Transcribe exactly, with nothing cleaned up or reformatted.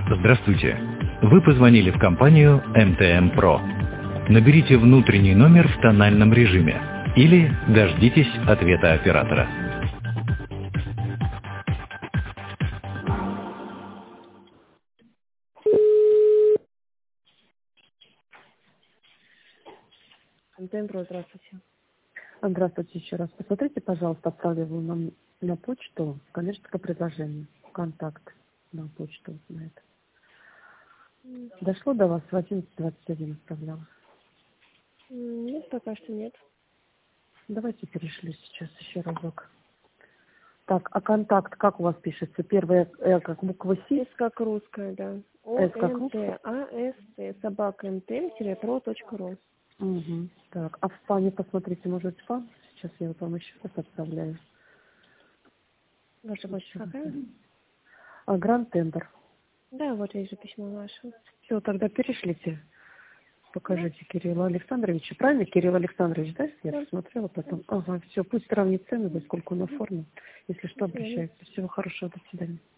Здравствуйте. Вы позвонили в компанию эм тэ эм про. Наберите внутренний номер в тональном режиме или дождитесь ответа оператора. эм тэ эм про, здравствуйте. Здравствуйте еще раз. Посмотрите, пожалуйста, отправила нам на почту коммерческое предложение. Контакт на почту на это. Дошло до вас в одиннадцать двадцать один отправляла. М, Нет, пока что нет. Давайте перешли сейчас еще разок. Так, а контакт как у вас пишется? Первая Л как буква С, С как русская, да. О С как Н русская. Т А С Т собака эм тэ эм про точка ру. Угу. Так, а в спаме посмотрите, может спам? Сейчас я вот вам еще раз отправляю. Ваша почта Еще раз. какая? А, Гранд Тендер. Да, вот я вижу письмо ваше. Все, тогда перешлите. Да? Покажите Кирилла Александровича. Правильно, Кирилл Александрович, да? Я Да. посмотрела потом. Ага, все, пусть сравнит цены, за сколько он оформил. Если что, До свидания. обращается. Всего хорошего, до свидания.